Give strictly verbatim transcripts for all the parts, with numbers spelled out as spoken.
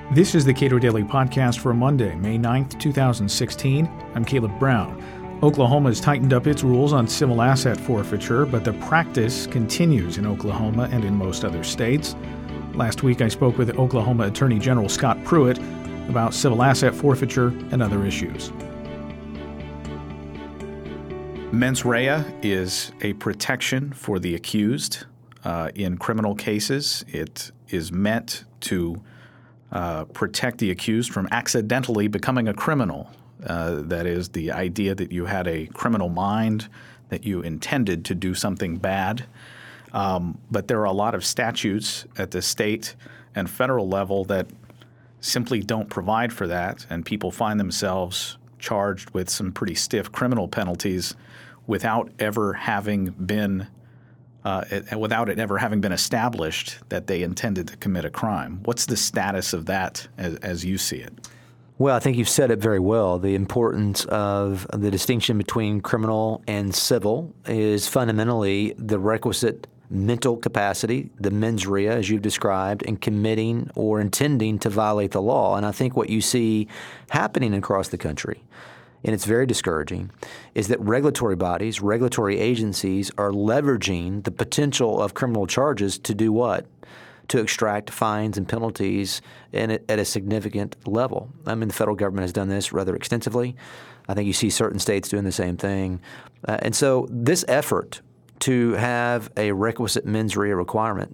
This is the Cato Daily Podcast for Monday, May ninth, twenty sixteen. I'm Caleb Brown. Oklahoma has tightened up its rules on civil asset forfeiture, but the practice continues in Oklahoma and in most other states. Last week, I spoke with Oklahoma Attorney General Scott Pruitt about civil asset forfeiture and other issues. Mens rea is a protection for the accused uh, in criminal cases. It is meant to uh, protect the accused from accidentally becoming a criminal. Uh, that is, the idea that you had a criminal mind, that you intended to do something bad. Um, but there are a lot of statutes at the state and federal level that simply don't provide for that, and people find themselves charged with some pretty stiff criminal penalties without ever having been uh, without it ever having been established that they intended to commit a crime. What's the status of that as, as you see it? Well, I think you've said it very well. The importance of the distinction between criminal and civil is fundamentally the requisite mental capacity, the mens rea, as you've described, in committing or intending to violate the law. And I think what you see happening across the country, and it's very discouraging, is that regulatory bodies, regulatory agencies are leveraging the potential of criminal charges to do what? To extract fines and penalties in a, at a significant level. I mean, the federal government has done this rather extensively. I think you see certain states doing the same thing. Uh, and so this effort to have a requisite mens rea requirement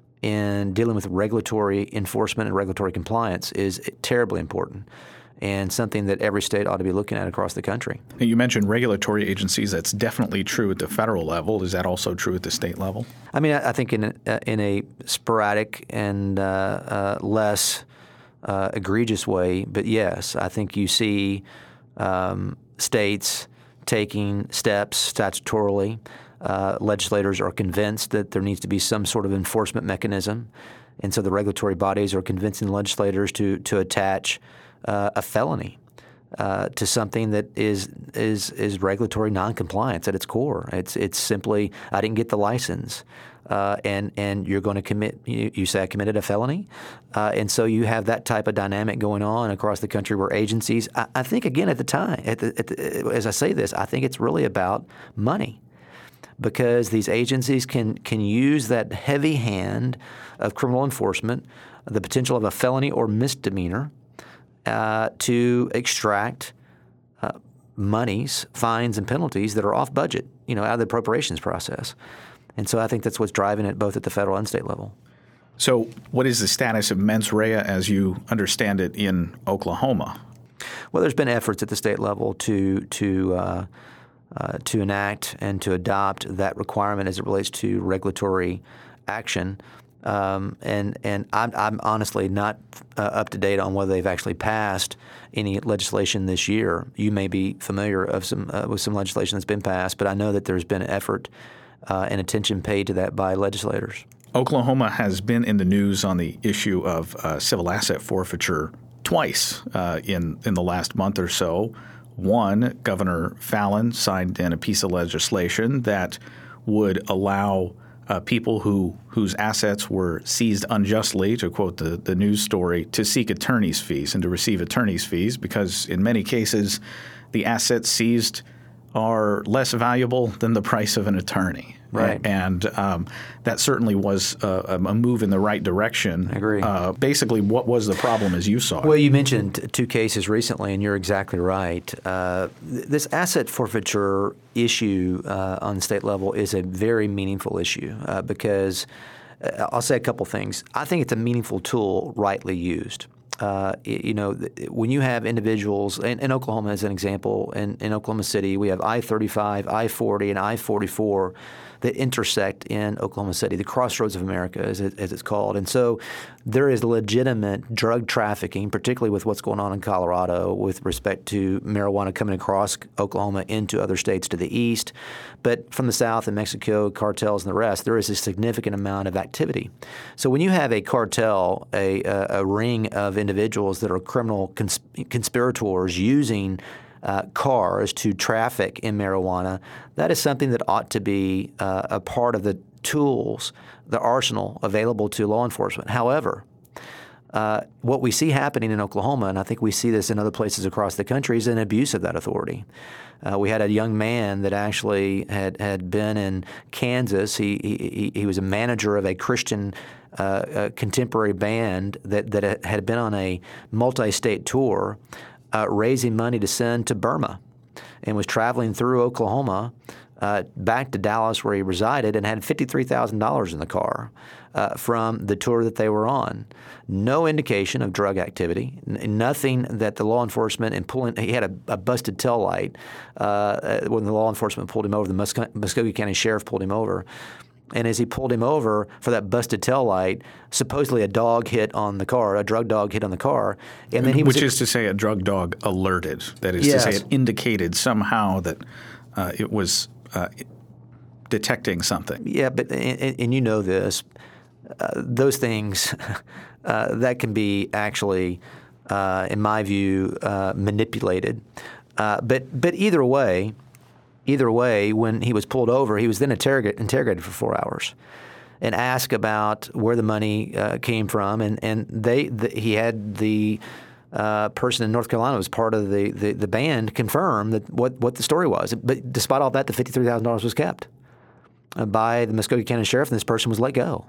in dealing with regulatory enforcement and regulatory compliance is terribly important and something that every state ought to be looking at across the country. You mentioned regulatory agencies. That's definitely true at the federal level. Is that also true at the state level? I mean, I, I think in a, in a sporadic and uh, uh, less uh, egregious way, but yes, I think you see um, states taking steps statutorily. Uh, legislators are convinced that there needs to be some sort of enforcement mechanism, and so the regulatory bodies are convincing legislators to to attach uh, a felony uh, to something that is is is regulatory noncompliance at its core. It's it's simply I didn't get the license, uh, and and you're going to commit. You, you say I committed a felony, uh, and so you have that type of dynamic going on across the country where agencies. I, I think again at the time, at the, at the, as I say this, I think it's really about money. Because these agencies can can use that heavy hand of criminal enforcement, the potential of a felony or misdemeanor, uh, to extract uh, monies, fines, and penalties that are off budget, you know, out of the appropriations process. And so I think that's what's driving it both at the federal and state level. So what is the status of mens rea as you understand it in Oklahoma? Well, there's been efforts at the state level to to uh, Uh, to enact and to adopt that requirement as it relates to regulatory action. Um, and and I'm, I'm honestly not uh, up to date on whether they've actually passed any legislation this year. You may be familiar of some uh, with some legislation that's been passed, but I know that there's been effort uh, and attention paid to that by legislators. Oklahoma has been in the news on the issue of uh, civil asset forfeiture twice uh, in, in the last month or so. One, Governor Fallin signed in a piece of legislation that would allow uh, people who whose assets were seized unjustly, to quote the, the news story, to seek attorney's fees and to receive attorney's fees because in many cases the assets seized are less valuable than the price of an attorney. Right. And um, that certainly was a, a move in the right direction. I agree. Uh, basically, what was the problem as you saw it? Well, you mentioned two cases recently, and you're exactly right. Uh, th- this asset forfeiture issue uh, on the state level is a very meaningful issue uh, because uh, I'll say a couple things. I think it's a meaningful tool rightly used. Uh, you know, when you have individuals, in, in Oklahoma as an example, in, in Oklahoma City, we have I thirty-five, I forty, and I forty-four that intersect in Oklahoma City, the crossroads of America, as, it, as it's called. And so there is legitimate drug trafficking, particularly with what's going on in Colorado with respect to marijuana coming across Oklahoma into other states to the east. But from the south in Mexico, cartels and the rest, there is a significant amount of activity. So when you have a cartel, a, a, a ring of individuals that are criminal cons- conspirators using Uh, cars to traffic in marijuana, that is something that ought to be uh, a part of the tools, the arsenal available to law enforcement. However, Uh, what we see happening in Oklahoma, and I think we see this in other places across the country, is an abuse of that authority. Uh, we had a young man that actually had, had been in Kansas. He, he he was a manager of a Christian uh, a contemporary band that, that had been on a multi-state tour, uh, raising money to send to Burma, and was traveling through Oklahoma uh, back to Dallas where he resided, and had fifty-three thousand dollars in the car uh, from the tour that they were on. No indication of drug activity, n- nothing that the law enforcement and pulling. He had a, a busted tail light uh, when the law enforcement pulled him over. The Musk- Muskogee County Sheriff pulled him over. And as he pulled him over for that busted tail light, supposedly a dog hit on the car, a drug dog hit on the car, and then he Which was, is to say a drug dog alerted. That is Yes. to say it indicated somehow that uh, it was uh, detecting something. Yeah, but and, and you know this, uh, those things uh, that can be actually, uh, in my view, uh, manipulated. Uh, but but either way. Either way, when he was pulled over, he was then interrogate, interrogated for four hours and asked about where the money uh, came from. And, and they the, he had the uh, person in North Carolina who was part of the, the, the band confirm that what, what the story was. But despite all that, the fifty-three thousand dollars was kept uh, by the Muskogee County Sheriff, and this person was let go.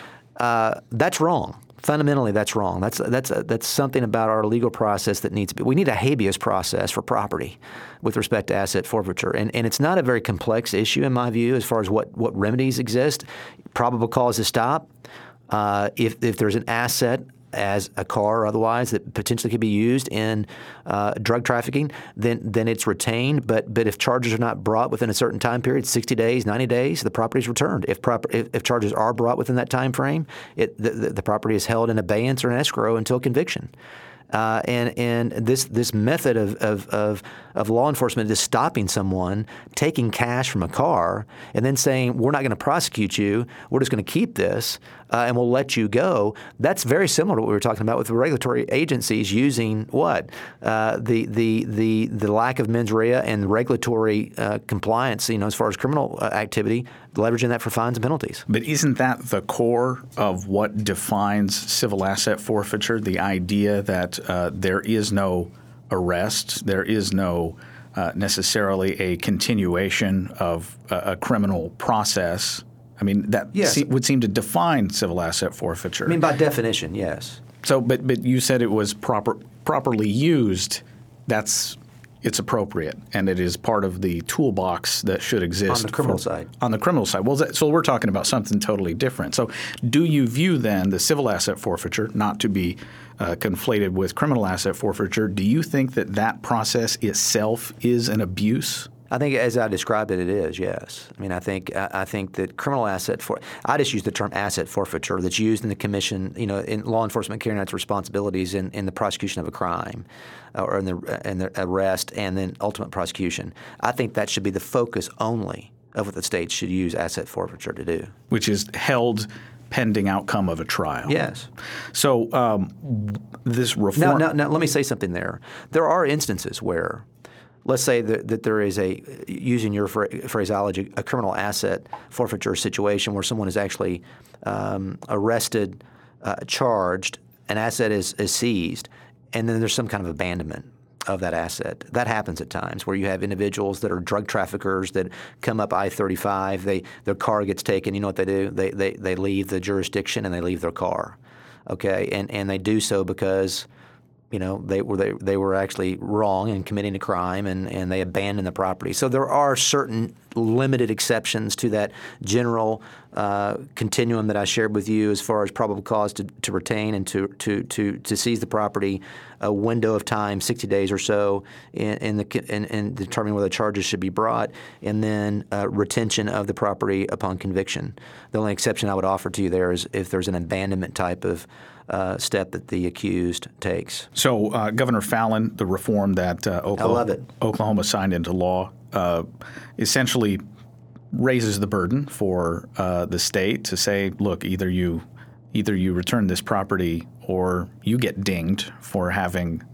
Uh, that's wrong. Fundamentally, that's wrong. That's that's that's something about our legal process that needs to be. We need a habeas process for property with respect to asset forfeiture, and and it's not a very complex issue in my view as far as what, what remedies exist. Probable cause to stop. Uh, if if there's an asset as a car or otherwise that potentially could be used in uh, drug trafficking, then then it's retained. But but if charges are not brought within a certain time period, sixty days, ninety days, the property is returned. If, proper, if if charges are brought within that time frame, it the, the property is held in abeyance or in escrow until conviction. Uh, and and this this method of, of, of, of law enforcement is stopping someone taking cash from a car and then saying, we're not going to prosecute you, we're just going to keep this uh, and we'll let you go. That's very similar to what we were talking about with the regulatory agencies using what? Uh, the, the, the, the lack of mens rea and regulatory uh, compliance, you know, as far as criminal uh, activity, leveraging that for fines and penalties. But isn't that the core of what defines civil asset forfeiture, the idea that uh, there is no arrest, there is no uh, necessarily a continuation of uh, a criminal process? I mean, that Yes. se- would seem to define civil asset forfeiture. I mean, by definition, yes. So, but but you said it was proper properly used. That's it's appropriate, and it is part of the toolbox that should exist On the criminal for- side. On the criminal side, well, that, so we're talking about something totally different. So, do you view then the civil asset forfeiture, not to be uh, conflated with criminal asset forfeiture? Do you think that that process itself is an abuse? I think, as I described it, it is. Yes. I mean, I think I I think that criminal asset for I just use the term asset forfeiture that's used in the commission, you know, in law enforcement carrying out its responsibilities in, in the prosecution of a crime, uh, or in the in the arrest and then ultimate prosecution. I think that should be the focus only of what the states should use asset forfeiture to do. Which is held pending outcome of a trial. Yes. So um, this reform. Now, now, now, let me say something there. There are instances where, let's say that, that there is a, using your phraseology, a criminal asset forfeiture situation where someone is actually um, arrested, uh, charged, an asset is, is seized, and then there's some kind of abandonment of that asset. That happens at times where you have individuals that are drug traffickers that come up I thirty-five, they their car gets taken. You know what they do? They they they leave the jurisdiction and they leave their car. Okay, and and they do so because, you know, they were they, they were actually wrong in committing a crime, and, and they abandoned the property. So there are certain limited exceptions to that general uh, continuum that I shared with you as far as probable cause to, to retain and to, to, to, to seize the property, a window of time, sixty days or so, in, in, the, in, in determining whether charges should be brought, and then uh, retention of the property upon conviction. The only exception I would offer to you there is if there's an abandonment type of Uh, step that the accused takes. So uh, Governor Fallin, the reform that uh, Oklahoma, I love it. Oklahoma signed into law, uh, essentially raises the burden for uh, the state to say, look, either you either you return this property or you get dinged for having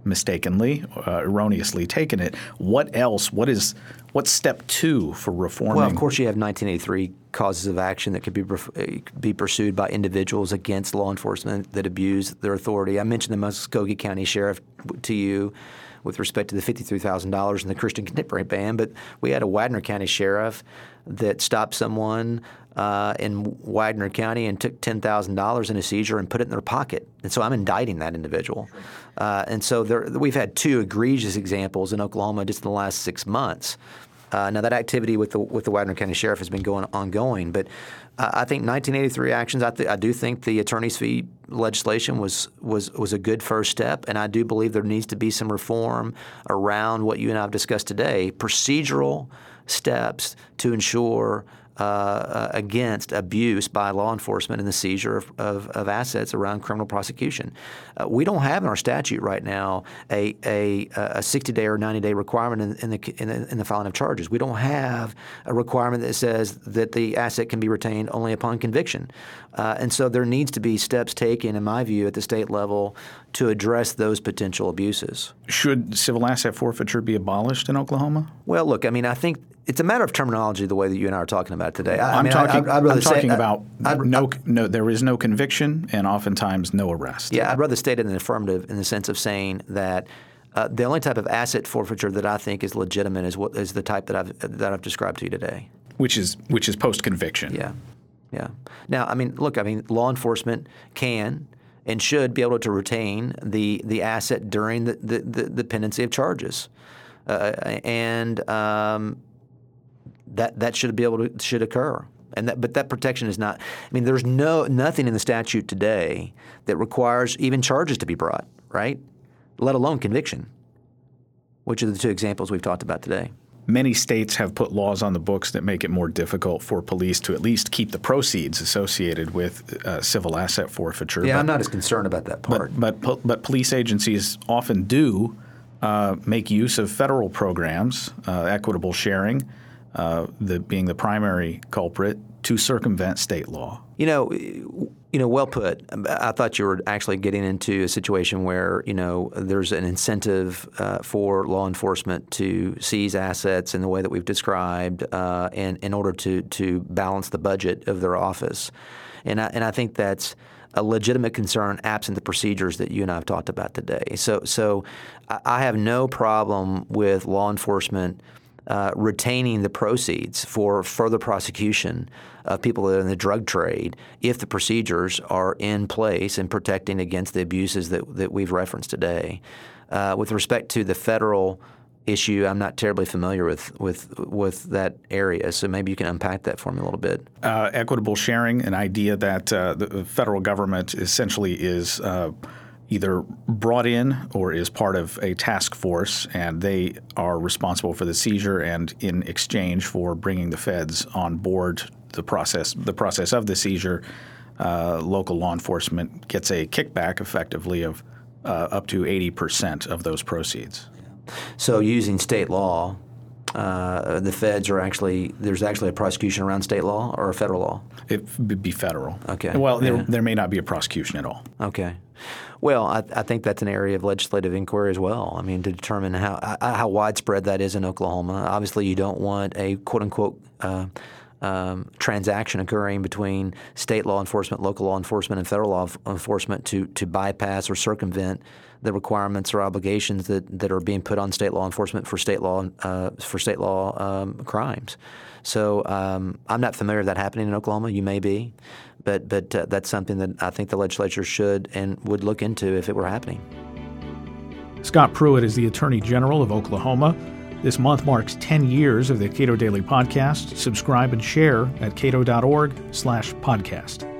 mistakenly, uh, erroneously taken it. What else? What is what's step two for reforming? Well, of course, you have nineteen eighty-three causes of action that could be be pursued by individuals against law enforcement that abuse their authority. I mentioned the Muskogee County Sheriff to you with respect to the fifty-three thousand dollars in the Christian contemporary ban, but we had a Widener County Sheriff that stopped someone uh, in Widener County and took ten thousand dollars in a seizure and put it in their pocket. And so I'm indicting that individual. Uh, and so there, we've had two egregious examples in Oklahoma just in the last six months. Uh, now, that activity with the with the Widener County Sheriff has been going ongoing, but uh, I think nineteen eighty-three actions. I, th- I do think the attorney's fee legislation was was was a good first step, and I do believe there needs to be some reform around what you and I have discussed today: procedural steps to ensure uh, against abuse by law enforcement and the seizure of, of, of assets around criminal prosecution. Uh, we don't have in our statute right now a a, a sixty-day or ninety-day requirement in, in, the, in, the, in the filing of charges. We don't have a requirement that says that the asset can be retained only upon conviction. Uh, and so there needs to be steps taken, in my view, at the state level to address those potential abuses. Should civil asset forfeiture be abolished in Oklahoma? Well, look, I mean, I think it's a matter of terminology the way that you and I are talking about today. I, I'm I mean, talking, I, I'd rather I'm talking say, about I, I'd, no, no, there is no conviction and oftentimes no arrest. Yeah, I'd rather state it in the affirmative in the sense of saying that uh, the only type of asset forfeiture that I think is legitimate is what is the type that I've that I've described to you today. Which is which is post-conviction. Yeah, yeah. Now, I mean, look, I mean, law enforcement can and should be able to retain the the asset during the the, the, the pendency of charges, uh, and um, that that should be able to should occur. And that, but that protection is not. I mean, there's no nothing in the statute today that requires even charges to be brought, right? Let alone conviction, which are the two examples we've talked about today. Many states have put laws on the books that make it more difficult for police to at least keep the proceeds associated with uh, civil asset forfeiture. Yeah, but, I'm not as concerned about that part. But but, but police agencies often do uh, make use of federal programs, uh, equitable sharing, uh, the, being the primary culprit, to circumvent state law. You know, you know, well put. I thought you were actually getting into a situation where, you know, there's an incentive uh, for law enforcement to seize assets in the way that we've described, uh, in in order to to balance the budget of their office, and I, and I think that's a legitimate concern absent the procedures that you and I have talked about today. So so I have no problem with law enforcement Uh, retaining the proceeds for further prosecution of people that are in the drug trade if the procedures are in place in protecting against the abuses that, that we've referenced today. Uh, with respect to the federal issue, I'm not terribly familiar with, with, with that area, so maybe you can unpack that for me a little bit. Uh, equitable sharing, an idea that uh, the federal government essentially is uh, either brought in or is part of a task force, and they are responsible for the seizure, and in exchange for bringing the feds on board the process the process of the seizure, uh, local law enforcement gets a kickback effectively of uh, up to eighty percent of those proceeds. So using state law, uh, the feds are actually – there's actually a prosecution around state law or a federal law? It would be federal. Okay. Well, there, yeah. there may not be a prosecution at all. Okay. Well, I, I think that's an area of legislative inquiry as well. I mean, to determine how how widespread that is in Oklahoma. Obviously, you don't want a quote-unquote uh, um, transaction occurring between state law enforcement, local law enforcement, and federal law enforcement to, to bypass or circumvent the requirements or obligations that, that are being put on state law enforcement for state law uh, for state law um, crimes. So um, I'm not familiar with that happening in Oklahoma. You may be, but but uh, that's something that I think the legislature should and would look into if it were happening. Scott Pruitt is the Attorney General of Oklahoma. This month marks ten years of the Cato Daily Podcast. Subscribe and share at cato dot org slash podcast.